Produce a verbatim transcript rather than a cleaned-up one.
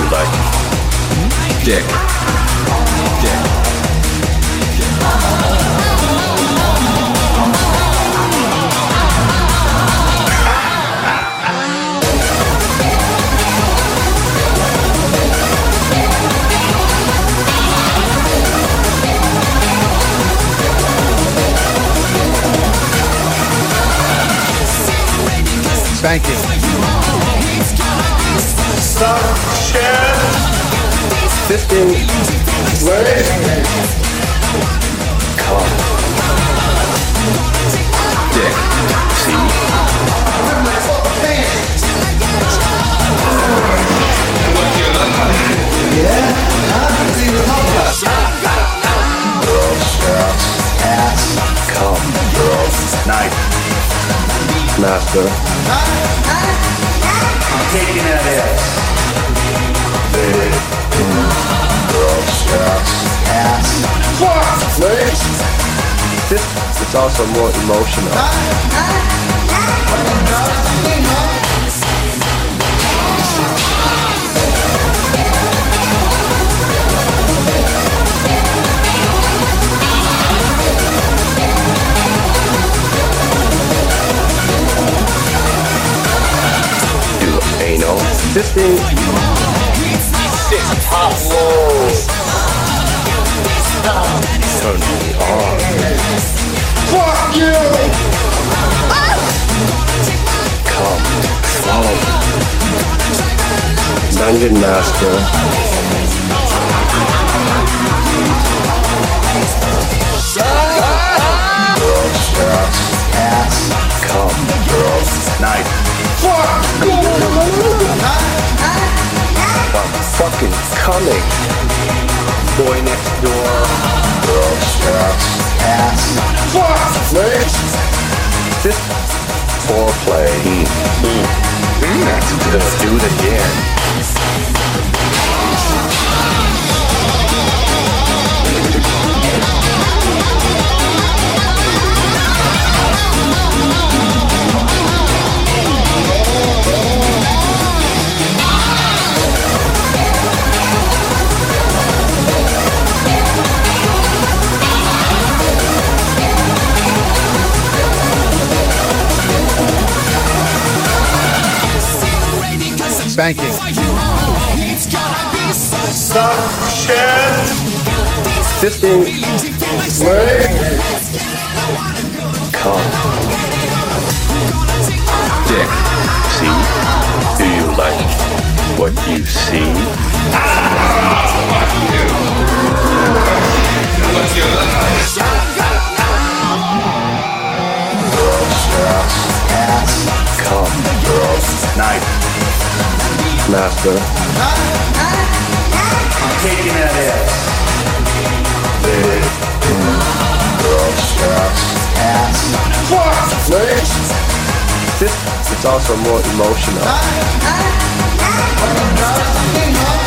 like dick? Dick. Spanking. Suction. Fisting. Wait. Come. Dick. See? Yeah? Huh? See the podcast. Girls. Girls. Ass. Come. Girls. Knife. Master. Taking that ass. Big. Girls. Girls. Ass. Fuck. Wait. This it's also more emotional. Do anal. Fisting. Six top low. Turn me on. Fuck you. Come. Follow me. Dungeon Master. Girls. Girls. Ass. Come. Girls. Knife. I'm fucking coming. Boy next door. Girls. Girls. Ass. Fuck. Wait. This foreplay. Mm. Mm. That's good. Do it again. Spanking. Suction. Fisting. Wait. Come. Dick. See? Do you like what you see? Girls. Girls. Ass. Come. Girls. Knife. Master. Taking that ass. Big. Girls. Girls. Ass. Fuck. Wait. This it's also more emotional.